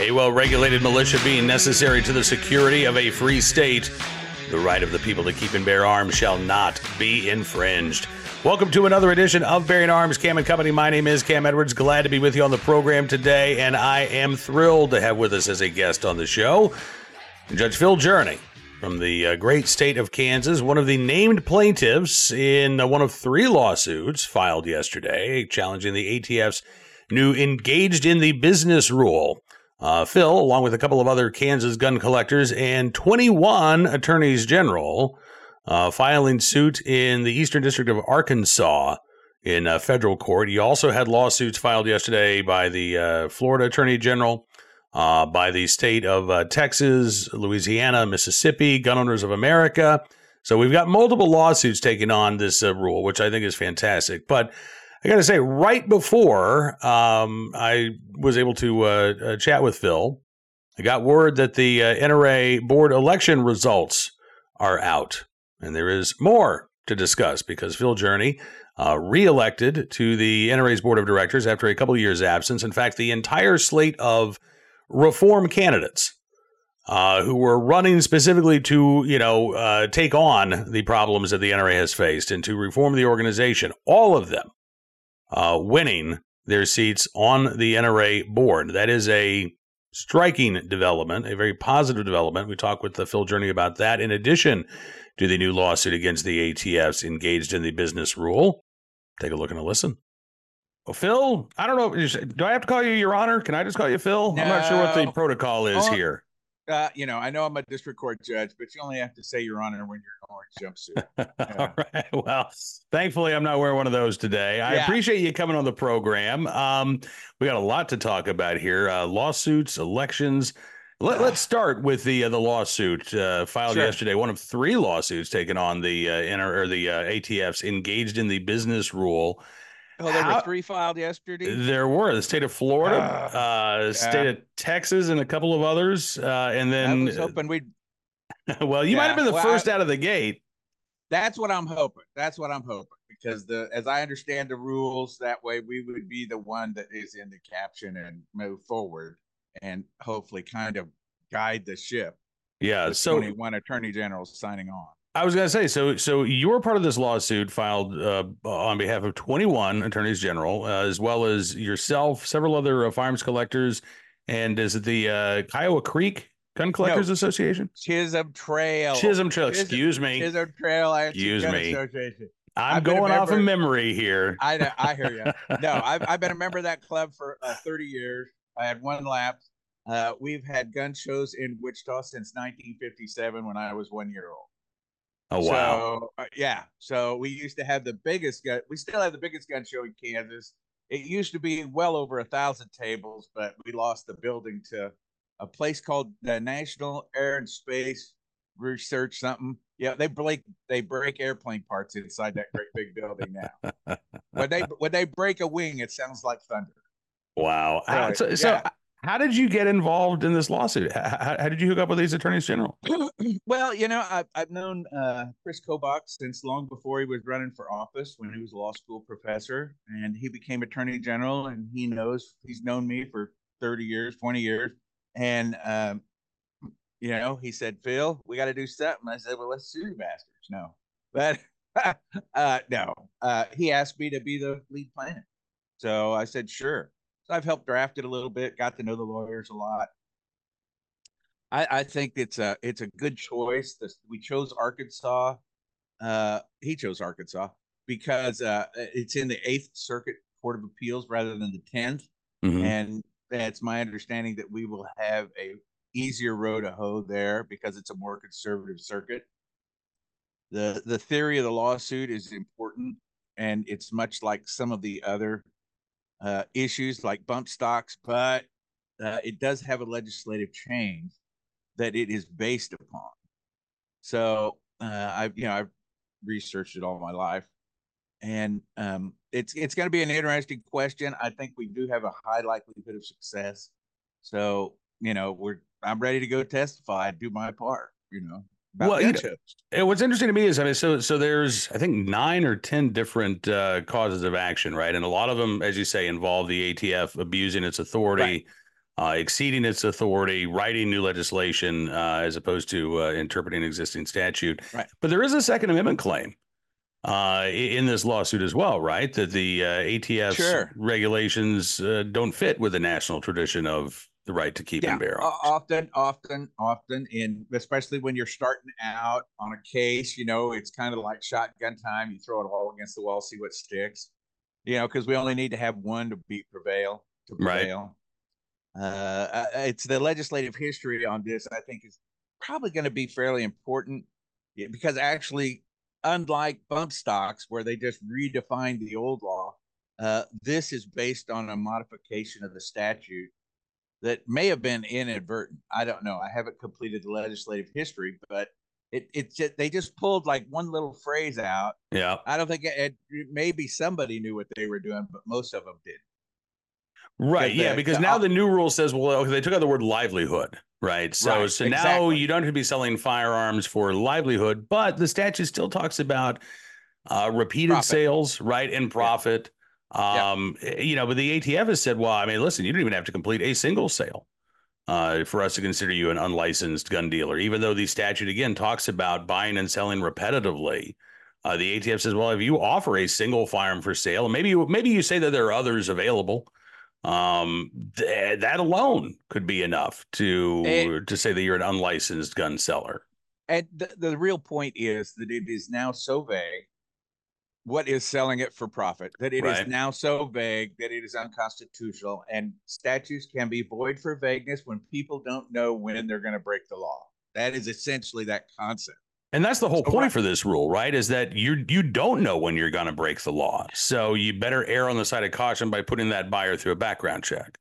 A well-regulated militia being necessary to the security of a free state. The right of the people to keep and bear arms shall not be infringed. Welcome to another edition of Bearing Arms, Cam and Company. My name is Cam Edwards. Glad to be with you on the program today, and I am thrilled to have with us as a guest on the show Judge Phil Journey from the great state of Kansas, one of the named plaintiffs in one of three lawsuits filed yesterday challenging the ATF's new Engaged in the Business rule. Phil, along with a couple of other Kansas gun collectors and 21 attorneys general, filing suit in the Eastern District of Arkansas in federal court. He also had lawsuits filed yesterday by the Florida Attorney General, by the state of Texas, Louisiana, Mississippi, Gun Owners of America. So we've got multiple lawsuits taking on this rule, which I think is fantastic. But I got to say, right before I was able to chat with Phil, I got word that the NRA board election results are out. And there is more to discuss because Phil Journey reelected to the NRA's board of directors after a couple of years' absence. In fact, the entire slate of reform candidates who were running specifically to, take on the problems that the NRA has faced and to reform the organization, all of them winning their seats on the NRA board. That is a striking development, a very positive development. We talked with Phil Journey about that, in addition to the new lawsuit against the ATFs Engaged in the Business rule. Take a look and a listen. Well, Phil, I don't know. Do I have to call you Your Honor? Can I just call you Phil? No. I'm not sure what the protocol is here. I know I'm a district court judge, but you only have to say Your Honor when you're in an orange jumpsuit. Yeah. All right. Well, thankfully, I'm not wearing one of those today. I appreciate you coming on the program. We got a lot to talk about here. Lawsuits, elections. Let's start with the lawsuit filed yesterday. One of three lawsuits taken on the ATFs Engaged in the Business rule. Oh, there were three filed yesterday? There were. The state of Florida, state of Texas, and a couple of others. And then I was hoping we'd... Well, you might have been the first out of the gate. That's what I'm hoping. Because as I understand the rules, that way we would be the one that is in the caption and move forward and hopefully kind of guide the ship. Yeah. With 21 attorney generals signing on. I was going to say, so you were part of this lawsuit filed on behalf of 21 attorneys general, as well as yourself, several other firearms collectors, and is it the Kiowa Creek Gun Collectors Association? Chisholm Trail. Excuse me. Chisholm Trail. Excuse me. Association. I'm going off of memory here. I hear you. No, I've been a member of that club for 30 years. I had one lapse. We've had gun shows in Wichita since 1957 when I was 1 year old. Oh, wow. So, so we used to have the biggest gun. We still have the biggest gun show in Kansas. It used to be well over 1,000 tables, but we lost the building to a place called the National Air and Space Research something. Yeah, they break airplane parts inside that great big building now. When they break a wing, it sounds like thunder. Wow. So how did you get involved in this lawsuit? How did you hook up with these attorneys general? Well, I've known Chris Kobach since long before he was running for office, when he was a law school professor, and he became attorney general, and he's known me for 30 years, 20 years. And, he said, Phil, we got to do something. I said, well, let's sue you bastards. No, but no, he asked me to be the lead plaintiff. So I said, sure. So I've helped draft it a little bit, got to know the lawyers a lot. I think it's a good choice. We chose Arkansas. He chose Arkansas because it's in the 8th Circuit Court of Appeals rather than the 10th. Mm-hmm. And it's my understanding that we will have a easier row to hoe there because it's a more conservative circuit. The theory of the lawsuit is important, and it's much like some of the other issues like bump stocks, but it does have a legislative change that it is based upon. So I've researched it all my life, and it's going to be an interesting question. I think we do have a high likelihood of success. So I'm ready to go testify and do my part. What's interesting to me is, so there's, I think, 9 or 10 different causes of action, right? And a lot of them, as you say, involve the ATF abusing its authority. Right. exceeding its authority, writing new legislation as opposed to interpreting existing statute. Right. But there is a Second Amendment claim in this lawsuit as well, right? That the ATF's Sure. regulations don't fit with the national tradition of the right to keep Yeah, and bear arms. often, in especially when you're starting out on a case, it's kind of like shotgun time. You throw it all against the wall, see what sticks. Because we only need to have one to prevail. Right. It's the legislative history on this. I think is probably going to be fairly important because actually, unlike bump stocks where they just redefined the old law, this is based on a modification of the statute that may have been inadvertent. I don't know. I haven't completed the legislative history, but they just pulled like one little phrase out. Yeah. I don't think maybe somebody knew what they were doing, but most of them did. Right. Yeah. Because now the new rule says, well, they took out the word livelihood. Right. So now exactly. You don't have to be selling firearms for livelihood, but the statute still talks about repeated Profit. Sales, right, and profit. But the ATF has said, well, I mean, listen, you don't even have to complete a single sale for us to consider you an unlicensed gun dealer, even though the statute, again, talks about buying and selling repetitively. The ATF says, well, if you offer a single firearm for sale, maybe you say that there are others available, that alone could be enough to say that you're an unlicensed gun seller. And the real point is that it is now so vague what is selling it for profit, that it is now so vague that it is unconstitutional, and statutes can be void for vagueness when people don't know when they're going to break the law. That is essentially that concept. And that's the whole point for this rule, right? Is that you don't know when you're going to break the law. So you better err on the side of caution by putting that buyer through a background check.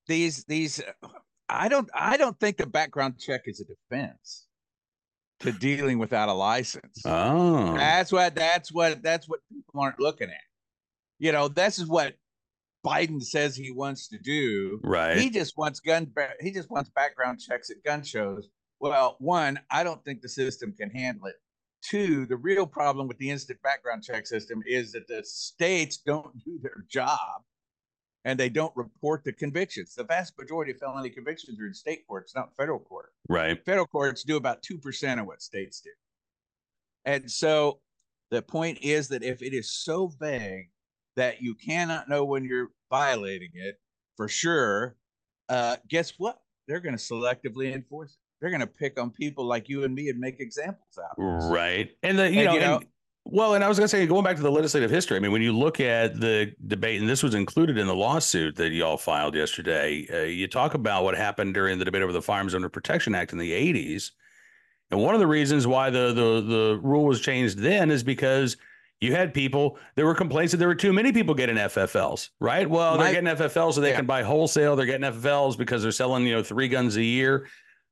I don't think the background check is a defense to dealing without a license. Oh, that's what people aren't looking at. This is what Biden says he wants to do. Right. He just wants background checks at gun shows. Well, one, I don't think the system can handle it. Two, the real problem with the instant background check system is that the states don't do their job and they don't report the convictions. The vast majority of felony convictions are in state courts, not federal court. Right. Federal courts do about 2% of what states do. And so the point is that if it is so vague that you cannot know when you're violating it for sure, guess what? They're going to selectively enforce it. They're going to pick on people like you and me and make examples out of this. Right. And I was going to say, going back to the legislative history, I mean, when you look at the debate, and this was included in the lawsuit that y'all filed yesterday, you talk about what happened during the debate over the Firearms Owner Protection Act in the 80s. And one of the reasons why the rule was changed then is because you had people, there were complaints that there were too many people getting FFLs, right? Well, they're getting FFLs so they can buy wholesale. They're getting FFLs because they're selling, 3 guns a year.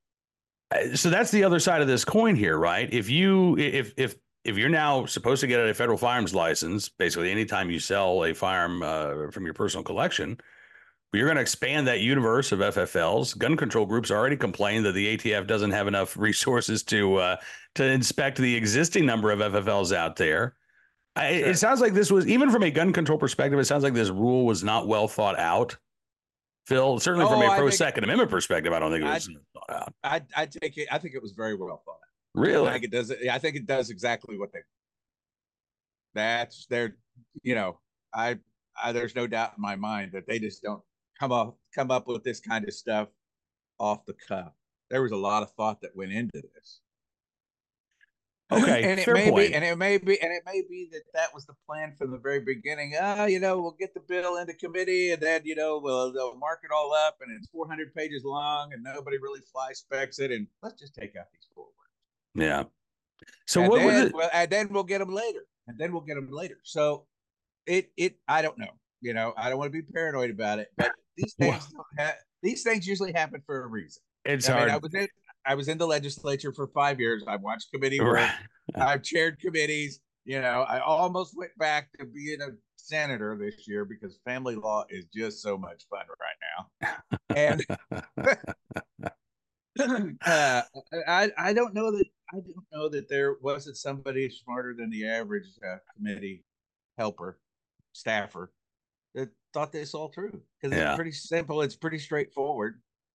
So that's the other side of this coin here, right? If you're now supposed to get a federal firearms license, basically anytime you sell a firearm from your personal collection, you're going to expand that universe of FFLs. Gun control groups already complain that the ATF doesn't have enough resources to inspect the existing number of FFLs out there. Sure. It sounds like this was, even from a gun control perspective, it sounds like this rule was not well thought out. Phil, certainly from a pro-Second Amendment perspective, I don't think it was thought out. I think it was very well thought out. Really? I think it does exactly what that's their, there's no doubt in my mind that they just don't come up with this kind of stuff off the cuff. There was a lot of thought that went into this. Okay, and it may be that was the plan from the very beginning. We'll get the bill into committee, and then they'll mark it all up, and it's 400 pages long, and nobody really fly specs it, and let's just take out these 4 words. Yeah. So and then we'll get them later. So I don't know. I don't want to be paranoid about it, but these things usually happen for a reason. It's hard. I was in the legislature for 5 years. I watched committee work. I've chaired committees. I almost went back to being a senator this year because family law is just so much fun right now. And I don't know that there wasn't somebody smarter than the average committee helper, staffer that thought this all through, because it's pretty simple. It's pretty straightforward.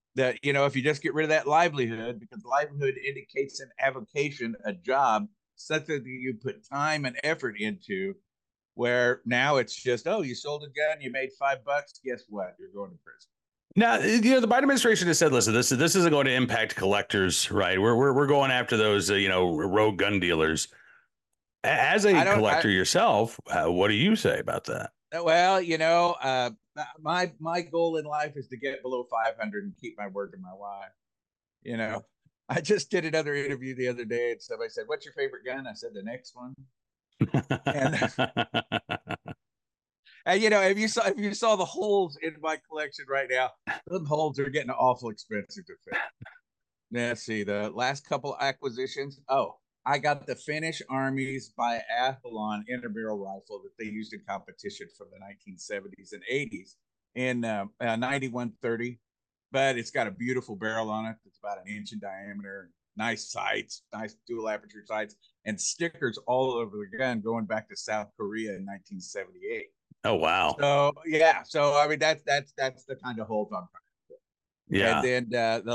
that, if you just get rid of that livelihood, because livelihood indicates an avocation, a job, something that you put time and effort into, where now it's just, oh, you sold a gun, you made $5. Guess what? You're going to prison. Now, the Biden administration has said, listen, this isn't going to impact collectors, right? We're going after those, rogue gun dealers. As a collector yourself, what do you say about that? Well, my goal in life is to get below 500 and keep my word to my wife. I just did another interview the other day, and somebody said, "What's your favorite gun?" I said, "The next one." And and if you saw the holes in my collection right now, those holes are getting awful expensive to fix. Let's see the last couple acquisitions. Oh, I got the Finnish Army's biathlon intramural rifle that they used in competition from the 1970s and 80s in 9130, but it's got a beautiful barrel on it. It's about an inch in diameter. Nice sights, nice dual aperture sights, and stickers all over the gun going back to South Korea in 1978. Oh wow! So yeah, so I mean that's the kind of hold I'm trying. Yeah. And then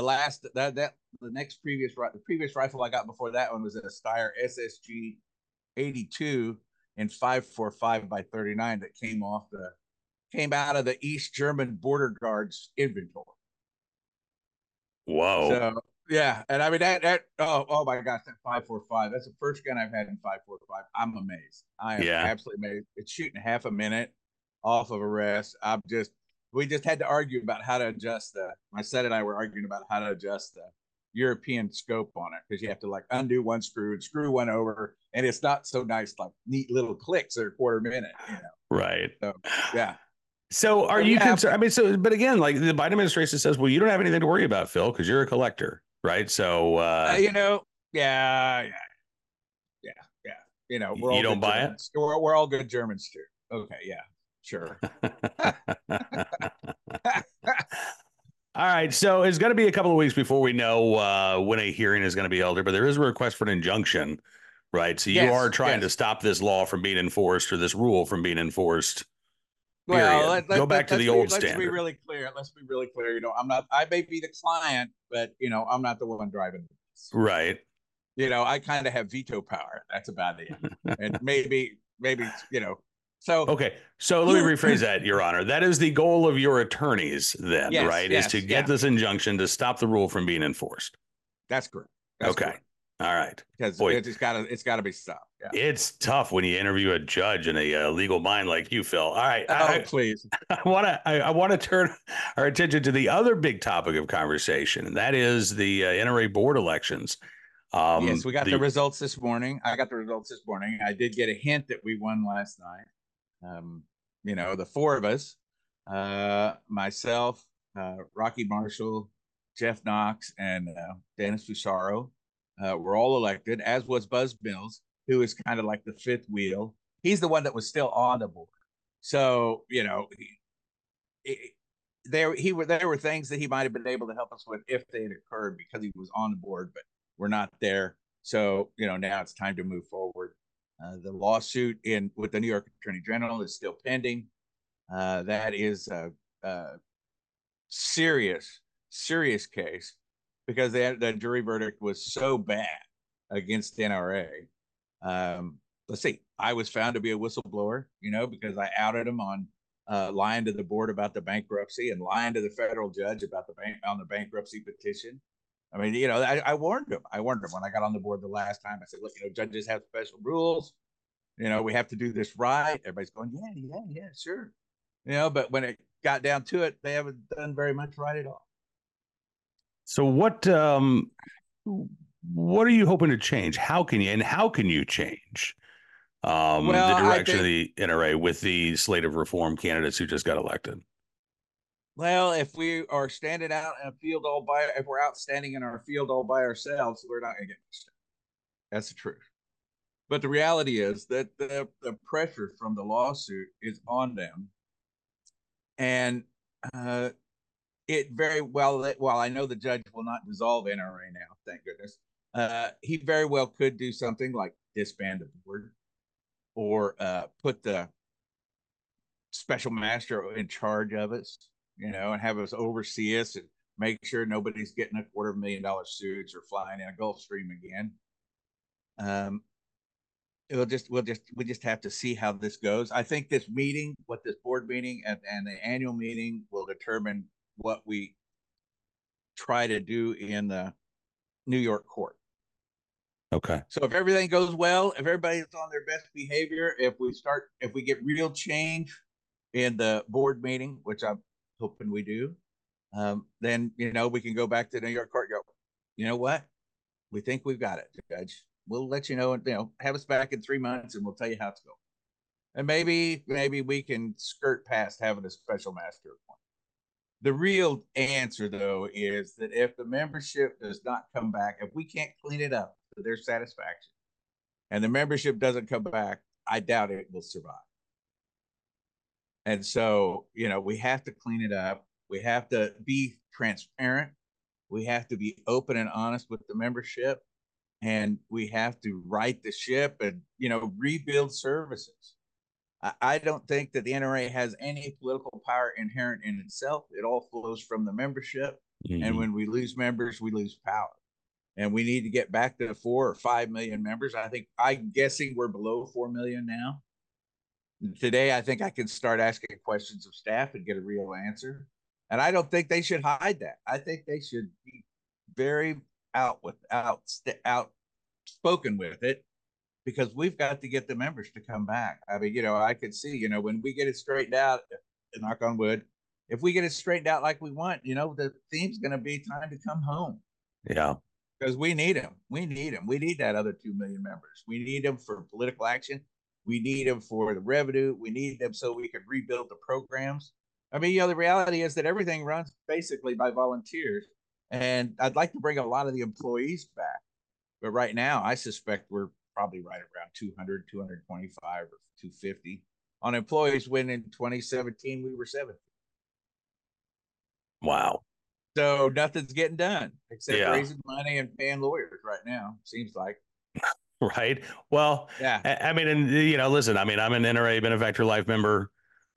the previous rifle I got before that one was a Steyr SSG 82 in 545 by 39 that came out of the East German border guards inventory. Whoa. So yeah, and I mean that oh my gosh, that 545. That's the first gun I've had in 545. I'm amazed. I am absolutely amazed. It's shooting half a minute off of a rest. We just had to argue about how to adjust my set and I were arguing about how to adjust the European scope on it, because you have to like undo one screw and screw one over, and it's not so nice, like neat little clicks that are quarter minute, Right. So yeah. So are you concerned? I mean, but again, like the Biden administration says, well, you don't have anything to worry about, Phil, because you're a collector, right? So yeah. We're all you don't buy Germans. It. We're all good Germans too. Okay, yeah, sure. All right, so it's going to be a couple of weeks before we know when a hearing is going to be held, but there is a request for an injunction, right? So you are trying to stop this law from being enforced, or this rule from being enforced. Well, go back to the old standard. Let's be really clear. I may be the client, but I'm not the one driving this. Right. I kind of have veto power. That's about it. And maybe, So okay, so let me rephrase that, Your Honor. That is the goal of your attorneys, then, right? Is to get this injunction to stop the rule from being enforced. That's correct. Correct. All right. Because it's got to be stopped. Yeah. It's tough when you interview a judge in a legal mind like you, Phil. All right. Please. I want to turn our attention to the other big topic of conversation, and that is the NRA board elections. Yes, we got the results this morning. I got the results this morning. I did get a hint that we won last night. The four of us, myself, Rocky Marshall, Jeff Knox, and Dennis Fusaro, were all elected, as was Buzz Mills, who is kind of like the fifth wheel. He's the one that was still on the board. So, there were things that he might have been able to help us with if they had occurred, because he was on the board, but we're not there. So, now it's time to move forward. The lawsuit with the New York Attorney General is still pending. That is a serious case, because the jury verdict was so bad against NRA. Let's see. I was found to be a whistleblower, because I outed him on lying to the board about the bankruptcy and lying to the federal judge about on the bankruptcy petition. I mean, I warned him. When I got on the board the last time. I said, look, judges have special rules. We have to do this right. Everybody's going, yeah, sure. But when it got down to it, they haven't done very much right at all. So what are you hoping to change? How can you change the direction of the NRA with the slate of reform candidates who just got elected? Well, if we are standing out in a field if we're outstanding in our field all by ourselves, we're not going to get much done. That's the truth. But the reality is that the pressure from the lawsuit is on them. And it very well, while I know the judge will not dissolve NRA now, thank goodness, he very well could do something like disband the board, or put the special master in charge of us, and have us oversee us and make sure nobody's getting $250,000 suits or flying in a Gulfstream again. We just have to see how this goes. I think this meeting, what this board meeting and the annual meeting will determine what we try to do in the New York court. Okay. So if everything goes well, if everybody's on their best behavior, if we get real change in the board meeting, which I'm hoping we do, then we can go back to the New York court. And go, you know what? We think we've got it, Judge. We'll let you know, and have us back in 3 months, and we'll tell you how it's going. And maybe we can skirt past having a special master appointment. The real answer, though, is that if the membership does not come back, if we can't clean it up to their satisfaction, and the membership doesn't come back, I doubt it will survive. And so, we have to clean it up. We have to be transparent. We have to be open and honest with the membership. And we have to right the ship and, rebuild services. I don't think that the NRA has any political power inherent in itself. It all flows from the membership. Mm-hmm. And when we lose members, we lose power. And we need to get back to 4 or 5 million members. I'm guessing we're below 4 million now. Today, I think I can start asking questions of staff and get a real answer. And I don't think they should hide that. I think they should be very outspoken with it, because we've got to get the members to come back. I mean, I could see, when we get it straightened out, knock on wood, if we get it straightened out like we want, the theme's going to be time to come home. Yeah. Because we need them. We need them. We need that other 2 million members. We need them for political action. We need them for the revenue. We need them so we can rebuild the programs. I mean, the reality is that everything runs basically by volunteers. And I'd like to bring a lot of the employees back. But right now, I suspect we're probably right around 200, 225, or 250 on employees, when in 2017 we were 70. Wow. So nothing's getting done except raising money and paying lawyers right now, seems like. Right. Well, yeah. I mean, and listen, I mean, I'm an NRA Benefactor Life member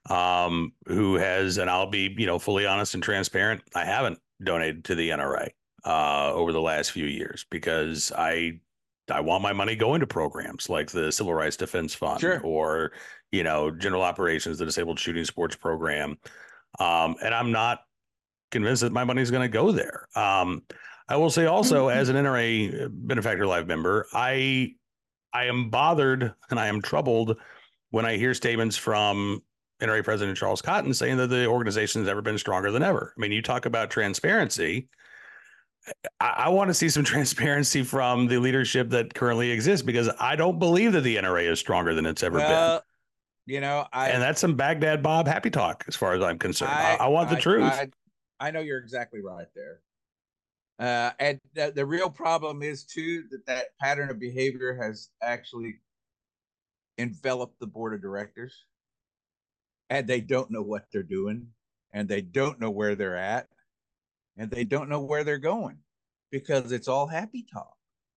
who has, and I'll be, fully honest and transparent, I haven't donated to the NRA over the last few years, because I want my money going to programs like the Civil Rights Defense Fund, sure, or, General Operations, the Disabled Shooting Sports Program. And I'm not convinced that my money is going to go there. I will say also, as an NRA Benefactor Live member, I am bothered and I am troubled when I hear statements from NRA President Charles Cotton saying that the organization has never been stronger than ever. I mean, you talk about transparency. I want to see some transparency from the leadership that currently exists, because I don't believe that the NRA is stronger than it's ever been. And that's some Baghdad Bob happy talk, as far as I'm concerned. I want the truth. I know you're exactly right there. And the real problem is, too, that pattern of behavior has actually enveloped the board of directors, and they don't know what they're doing, and they don't know where they're at, and they don't know where they're going, because it's all happy talk.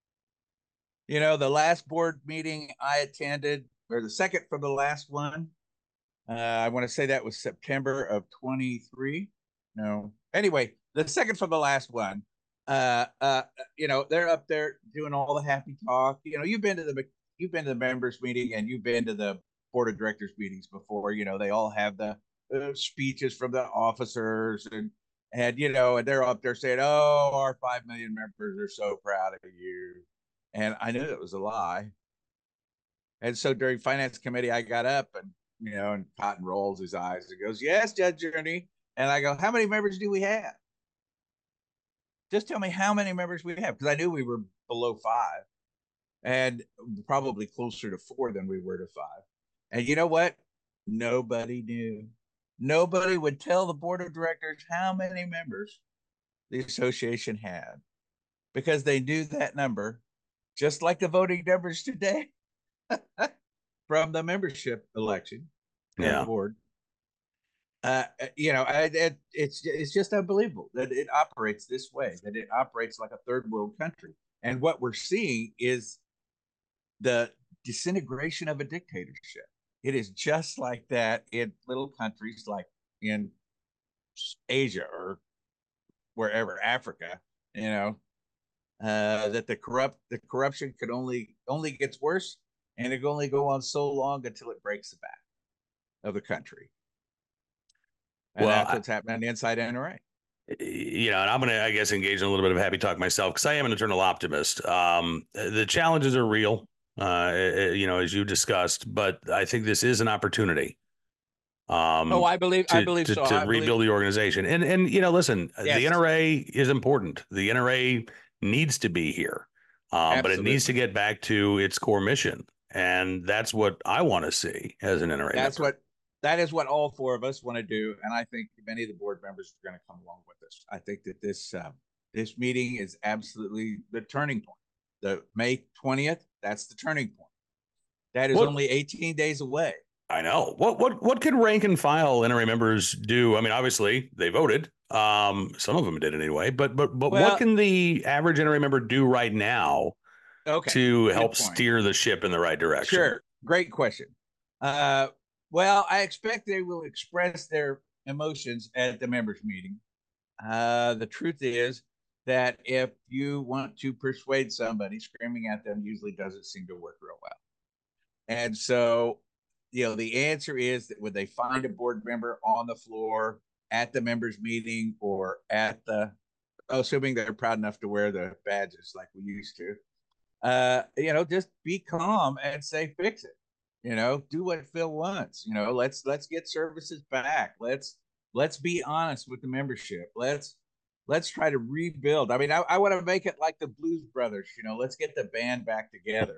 The last board meeting I attended, or the second from the last one, I want to say that was September of 23. No. Anyway, the second from the last one, they're up there doing all the happy talk. You've been to the members meeting, and you've been to the board of directors meetings before. They all have the speeches from the officers, and they're up there saying, "Oh, our 5 million members are so proud of you." And I knew it was a lie. And so during finance committee, I got up and Cotton rolls his eyes and goes, "Yes, Judge Journey." And I go, "How many members do we have? Just tell me how many members we have." Because I knew we were below 5, and probably closer to 4 than we were to 5. And you know what? Nobody knew. Nobody would tell the board of directors how many members the association had, because they knew that number, just like the voting numbers today from the membership election. Yeah. Board. It's just unbelievable that it operates this way, that it operates like a third world country. And what we're seeing is the disintegration of a dictatorship. It is just like that in little countries like in Asia or wherever, Africa, that the corruption could only gets worse, and it can only go on so long until it breaks the back of the country. And Well, that's what's happening inside NRA. And I'm going to, I guess, engage in a little bit of happy talk myself because I am an eternal optimist. The challenges are real, as you discussed, but I think this is an opportunity. I believe so. To rebuild the organization. And listen, yes. The NRA is important. The NRA needs to be here, but it needs to get back to its core mission. And that's what I want to see as an NRA member. That is what all four of us want to do. And I think many of the board members are going to come along with us. I think that this meeting is absolutely the turning point. The May 20th, that's the turning point. That is only 18 days away. I know. What could rank and file NRA members do? I mean, obviously they voted. Some of them did anyway. But what can the average NRA member do right now to help steer the ship in the right direction? Sure. Great question. Well, I expect they will express their emotions at the members meeting. The truth is that if you want to persuade somebody, screaming at them usually doesn't seem to work real well. And so, the answer is that would they find a board member on the floor at the members meeting or at assuming they're proud enough to wear the badges like we used to, just be calm and say, fix it. Do what Phil wants. Let's get services back. Let's be honest with the membership. Let's try to rebuild. I mean, I want to make it like the Blues Brothers. Let's get the band back together.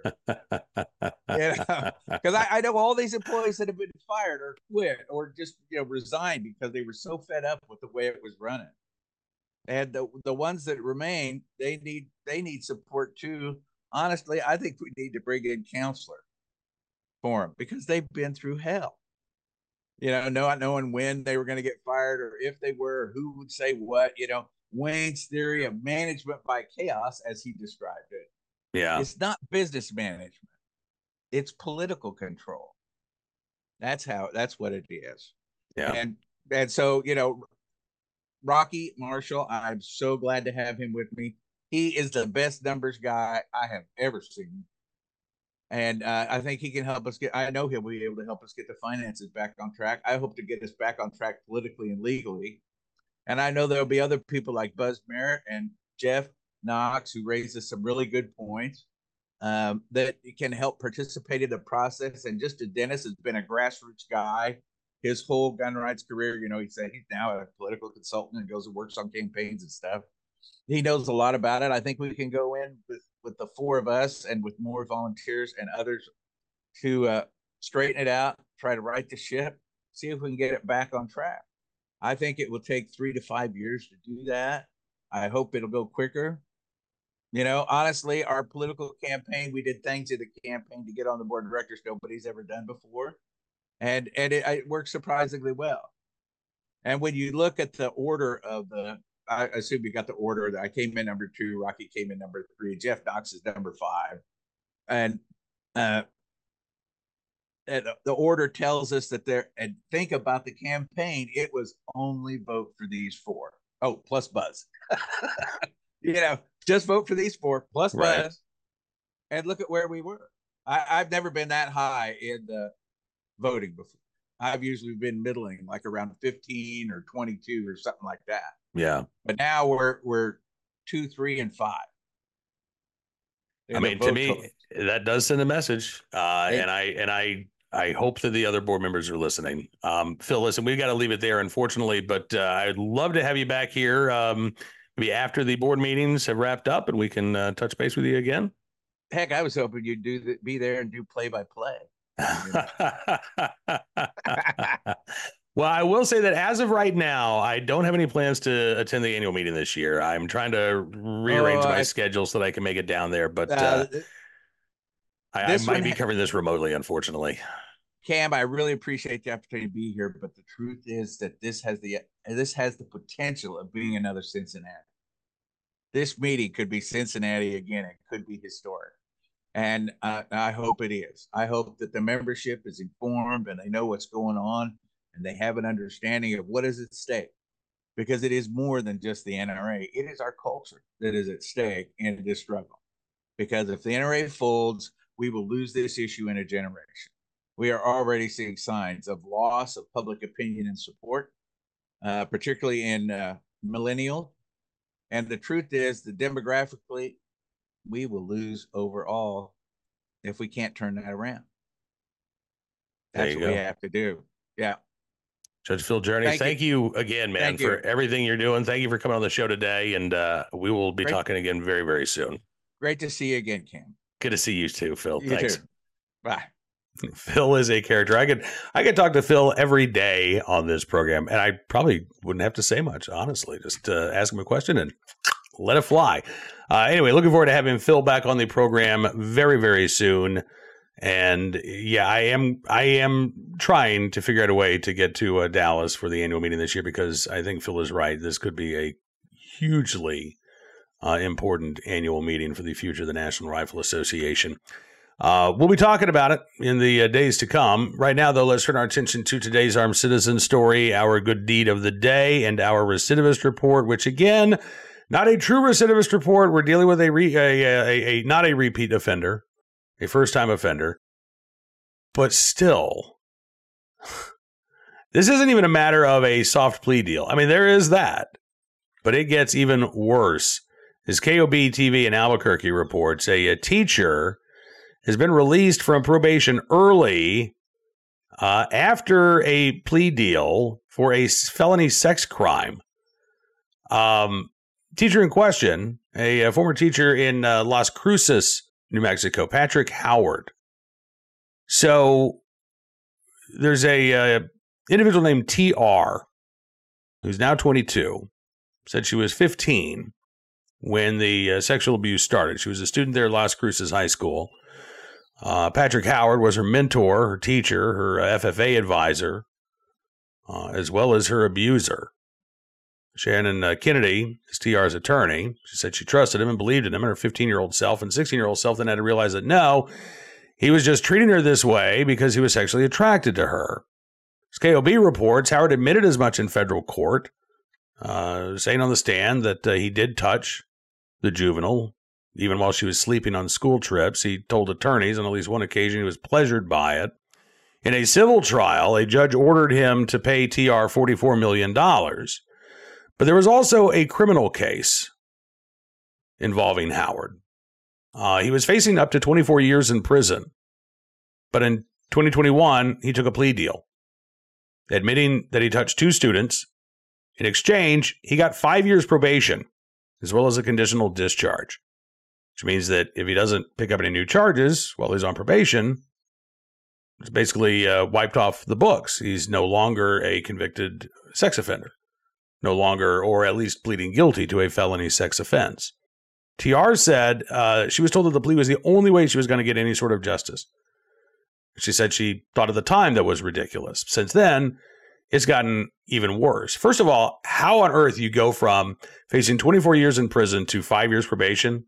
Because I know all these employees that have been fired or quit or just resigned because they were so fed up with the way it was running. And the ones that remain, they need support too. Honestly, I think we need to bring in counselor for them because they've been through hell. Not knowing when they were going to get fired or if they were, who would say what. Wayne's theory of management by chaos, as he described it. Yeah, it's not business management; it's political control. That's what it is. Yeah, and so Rocky Marshall, I'm so glad to have him with me. He is the best numbers guy I have ever seen. And I think he can help us I know he'll be able to help us get the finances back on track. I hope to get us back on track politically and legally. And I know there'll be other people like Buzz Merritt and Jeff Knox who raises some really good points that can help participate in the process. And just Dennis has been a grassroots guy his whole gun rights career. He said he's now a political consultant and goes and works on campaigns and stuff. He knows a lot about it. I think we can go in with the four of us and with more volunteers and others to straighten it out, try to right the ship, see if we can get it back on track. I think it will take 3 to 5 years to do that. I hope it'll go quicker. Honestly, our political campaign, we did things in the campaign to get on the board of directors nobody's ever done before. And it worked surprisingly well. And when you look at the order of I assume you got the order that I came in number 2, Rocky came in number 3, Jeff Knox is number 5. And the order tells us that and think about the campaign, it was only vote for these 4. Oh, plus Buzz. Just vote for these 4 plus right. Buzz. And look at where we were. I've never been that high in the voting before. I've usually been middling, like around 15 or 22 or something like that. Yeah. But now we're 2, 3, and 5. I mean, to me, that does send a message. And I hope that the other board members are listening. Phil, listen, we've got to leave it there, unfortunately, but I'd love to have you back here maybe after the board meetings have wrapped up and we can touch base with you again. Heck, I was hoping you'd be there and do play-by-play. Well, I will say that as of right now, I don't have any plans to attend the annual meeting this year. I'm trying to rearrange my schedule so that I can make it down there, but I might be covering this remotely, unfortunately. Cam, I really appreciate the opportunity to be here, but the truth is that this has the potential of being another Cincinnati. This meeting could be Cincinnati again. It could be historic. And I hope it is. I hope that the membership is informed and they know what's going on and they have an understanding of what is at stake. because it is more than just the NRA. It is our culture that is at stake in this struggle. Because if the NRA folds, we will lose this issue in a generation. We are already seeing signs of loss of public opinion and support, particularly in millennial. And the truth is that demographically, we will lose overall if we can't turn that around. That's what we have to do. Yeah. Judge Phil Journey, thank you again, man, for everything you're doing. Thank you for coming on the show today. And we will be talking again very, very soon. Great to see you again, Cam. Good to see you too, Phil. You Thanks. too. Bye. Phil is a character. I could talk to Phil every day on this program, and I probably wouldn't have to say much, honestly. Just ask him a question and let it fly. Anyway, looking forward to having Phil back on the program very, very soon. And yeah, I am trying to figure out a way to get to Dallas for the annual meeting this year, because I think Phil is right. This could be a hugely important annual meeting for the future of the National Rifle Association. We'll be talking about it in the days to come. Right now, though, let's turn our attention to today's Armed Citizen story, our good deed of the day, and our recidivist report, which, again, not a true recidivist report. We're dealing with not a repeat offender, a first-time offender. But still, this isn't even a matter of a soft plea deal. I mean, there is that. But it gets even worse. As KOB TV in Albuquerque reports, a teacher has been released from probation early after a plea deal for a felony sex crime. Teacher in question, a former teacher in Las Cruces, New Mexico, Patrick Howard. So there's a individual named TR, who's now 22, said she was 15 when the sexual abuse started. She was a student there at Las Cruces High School. Patrick Howard was her mentor, her teacher, her FFA advisor, as well as her abuser. Shannon Kennedy is TR's attorney. She said she trusted him and believed in him and her 15-year-old self, and 16-year-old self then had to realize that no, he was just treating her this way because he was sexually attracted to her. As KOB reports, Howard admitted as much in federal court, saying on the stand that he did touch the juvenile, even while she was sleeping on school trips. He told attorneys on at least one occasion he was pleasured by it. In a civil trial, a judge ordered him to pay TR $44 million. But there was also a criminal case involving Howard. He was facing up to 24 years in prison. But in 2021, he took a plea deal, admitting that he touched two students. In exchange, he got 5 years probation, as well as a conditional discharge, which means that if he doesn't pick up any new charges while he's on probation, it's basically wiped off the books. He's no longer a convicted sex offender, no longer, or at least pleading guilty to a felony sex offense. TR said she was told that the plea was the only way she was going to get any sort of justice. She said she thought at the time that was ridiculous. Since then, it's gotten even worse. First of all, how on earth you go from facing 24 years in prison to 5 years probation?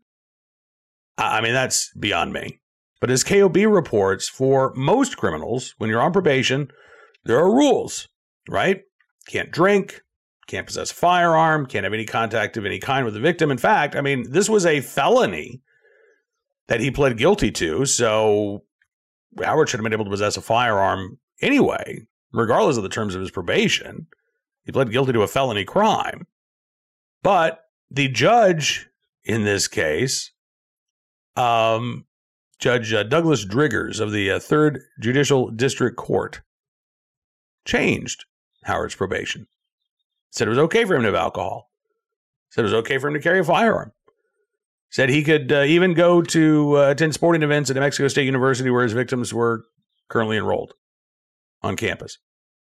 I mean, that's beyond me. But as KOB reports, for most criminals, when you're on probation, there are rules, right? Can't drink, can't possess a firearm, can't have any contact of any kind with the victim. In fact, I mean, this was a felony that he pled guilty to, so Howard should have been able to possess a firearm anyway, regardless of the terms of his probation. He pled guilty to a felony crime. But the judge in this case, Judge Douglas Driggers of the 3rd Judicial District Court, changed Howard's probation. Said it was okay for him to have alcohol. Said it was okay for him to carry a firearm. Said he could even go to attend sporting events at New Mexico State University where his victims were currently enrolled on campus.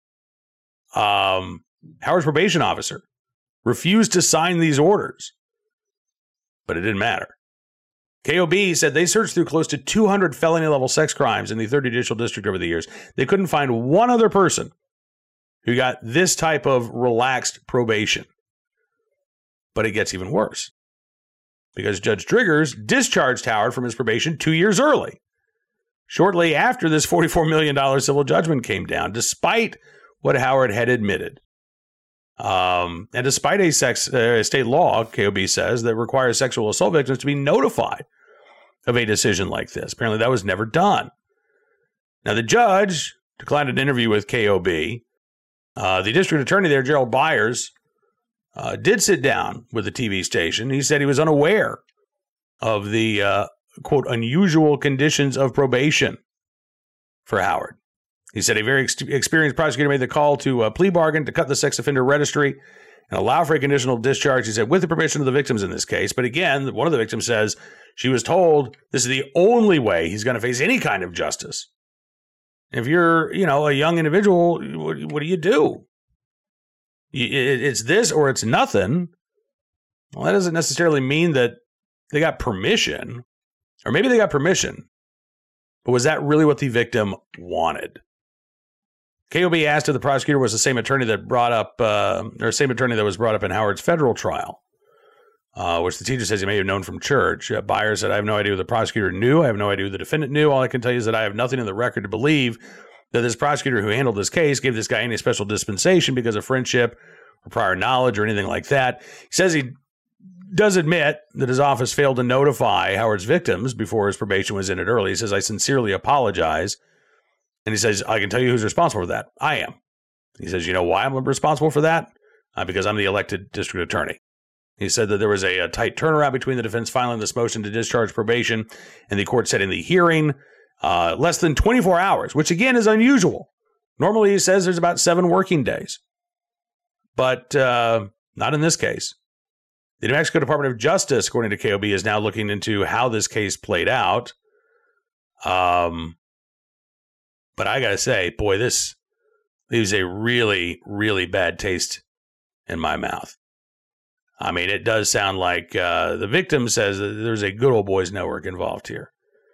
Howard's probation officer refused to sign these orders, but it didn't matter. KOB said they searched through close to 200 felony-level sex crimes in the 3rd Judicial District over the years. They couldn't find one other person who got this type of relaxed probation. But it gets even worse, because Judge Driggers discharged Howard from his probation 2 years early, shortly after this $44 million civil judgment came down, despite what Howard had admitted. And despite a state law, KOB says, that requires sexual assault victims to be notified of a decision like this. Apparently that was never done. Now, the judge declined an interview with KOB. The district attorney there, Gerald Byers, did sit down with the TV station. He said he was unaware of the, quote, unusual conditions of probation for Howard. He said a very experienced prosecutor made the call to a plea bargain to cut the sex offender registry and allow for a conditional discharge, he said, with the permission of the victims in this case. But again, one of the victims says she was told this is the only way he's going to face any kind of justice. If you're, a young individual, what do you do? It's this or it's nothing. Well, that doesn't necessarily mean that they got permission. Or maybe they got permission. But was that really what the victim wanted? KOB asked if the prosecutor was the same attorney that was brought up in Howard's federal trial, which the teacher says he may have known from church. Byers said, I have no idea who the prosecutor knew. I have no idea who the defendant knew. All I can tell you is that I have nothing in the record to believe that this prosecutor who handled this case gave this guy any special dispensation because of friendship or prior knowledge or anything like that. He says he does admit that his office failed to notify Howard's victims before his probation was ended early. He says, I sincerely apologize. And he says, I can tell you who's responsible for that. I am. He says, you know why I'm responsible for that? Because I'm the elected district attorney. He said that there was a tight turnaround between the defense filing this motion to discharge probation and the court setting the hearing. Less than 24 hours, which again is unusual. Normally, he says there's about 7 working days. But not in this case. The New Mexico Department of Justice, according to KOB, is now looking into how this case played out. But I got to say, boy, this leaves a really, really bad taste in my mouth. I mean, it does sound like the victim says that there's a good old boys network involved here.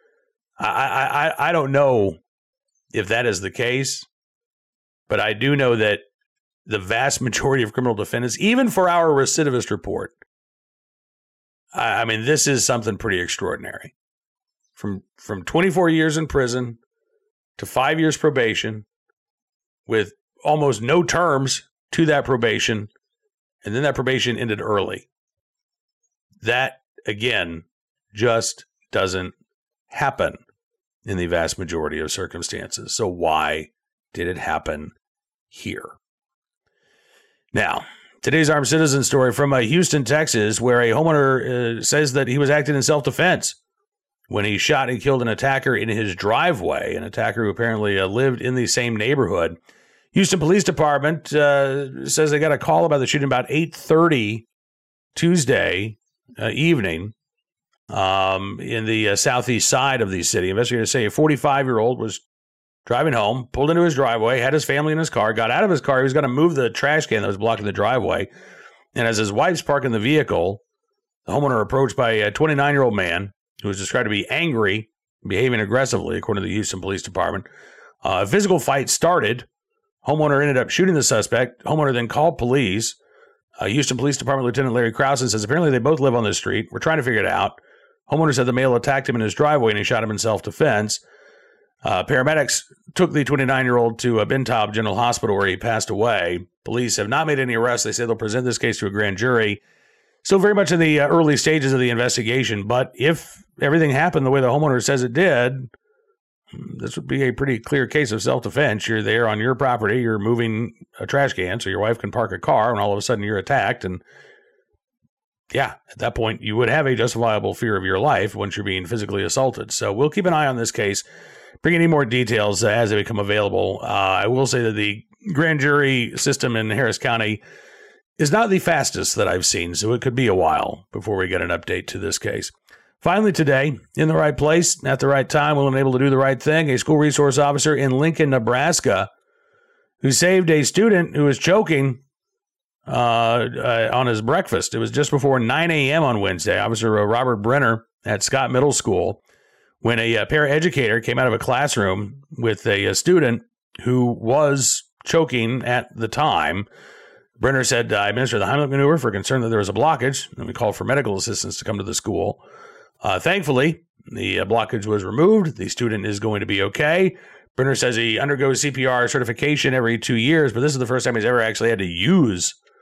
I don't know if that is the case, but I do know that the vast majority of criminal defendants, even for our recidivist report, I mean, this is something pretty extraordinary. From 24 years in prison to 5 years probation with almost no terms to that probation, and then that probation ended early. That, again, just doesn't happen in the vast majority of circumstances. So why did it happen here? Now, today's Armed Citizen story from Houston, Texas, where a homeowner says that he was acting in self-defense when he shot and killed an attacker in his driveway, an attacker who apparently lived in the same neighborhood. Houston Police Department says they got a call about the shooting about 8:30 Tuesday evening in the southeast side of the city. Investigators say a 45-year-old was driving home, pulled into his driveway, had his family in his car, got out of his car. He was going to move the trash can that was blocking the driveway. And as his wife's parking the vehicle, the homeowner approached by a 29-year-old man who was described to be angry, behaving aggressively, according to the Houston Police Department. A physical fight started. Homeowner ended up shooting the suspect. Homeowner then called police. Houston Police Department Lieutenant Larry Krausen says apparently they both live on this street. We're trying to figure it out. Homeowner said the male attacked him in his driveway and he shot him in self-defense. Paramedics took the 29-year-old to Bentab General Hospital where he passed away. Police have not made any arrests. They say they'll present this case to a grand jury. Still very much in the early stages of the investigation, but if everything happened the way the homeowner says it did, this would be a pretty clear case of self-defense. You're there on your property, you're moving a trash can so your wife can park a car, and all of a sudden you're attacked. And yeah, at that point, you would have a justifiable fear of your life once you're being physically assaulted. So we'll keep an eye on this case, bring any more details as they become available. I will say that the grand jury system in Harris County is not the fastest that I've seen, so it could be a while before we get an update to this case. Finally today, in the right place, at the right time, willing and able to do the right thing, a school resource officer in Lincoln, Nebraska, who saved a student who was choking on his breakfast. It was just before 9 a.m. on Wednesday. Officer Robert Brenner at Scott Middle School, when a paraeducator came out of a classroom with a student who was choking at the time. Brenner said, I administered the Heimlich maneuver for concern that there was a blockage, and we called for medical assistance to come to the school. Thankfully, the blockage was removed. The student is going to be okay. Brenner says he undergoes CPR certification every 2 years, but this is the first time he's ever actually had to use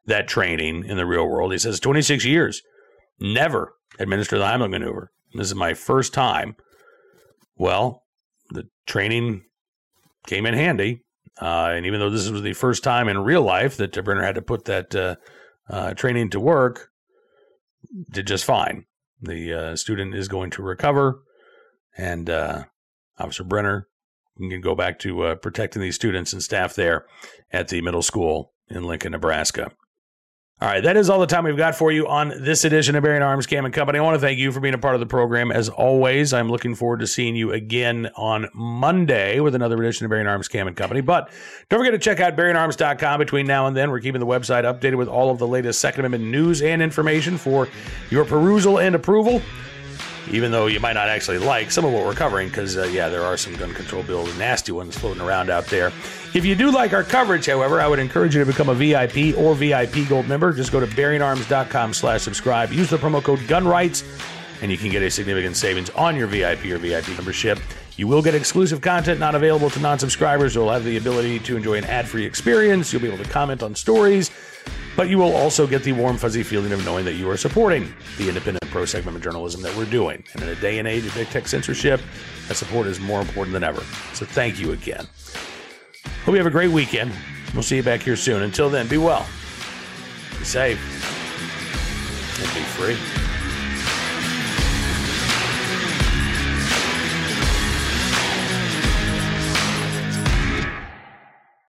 that training in the real world. He says 26 years, never administered the Heimlich maneuver. This is my first time. Well, the training came in handy. And even though this was the first time in real life that Brenner had to put that training to work, did just fine. The student is going to recover, and Officer Brenner can go back to protecting these students and staff there at the middle school in Lincoln, Nebraska. All right, that is all the time we've got for you on this edition of Bearing Arms Cam and Company. I want to thank you for being a part of the program. As always, I'm looking forward to seeing you again on Monday with another edition of Bearing Arms Cam and Company. But don't forget to check out BearingArms.com between now and then. We're keeping the website updated with all of the latest Second Amendment news and information for your perusal and approval, even though you might not actually like some of what we're covering, because, there are some gun control bill nasty ones floating around out there. If you do like our coverage, however, I would encourage you to become a VIP or VIP Gold member. Just go to BearingArms.com/subscribe. Use the promo code GUNRIGHTS, and you can get a significant savings on your VIP or VIP membership. You will get exclusive content not available to non-subscribers. You'll have the ability to enjoy an ad-free experience. You'll be able to comment on stories. But you will also get the warm, fuzzy feeling of knowing that you are supporting the independent pro-Second Amendment journalism that we're doing. And in a day and age of big tech censorship, that support is more important than ever. So thank you again. Hope you have a great weekend. We'll see you back here soon. Until then, be well, be safe, and be free.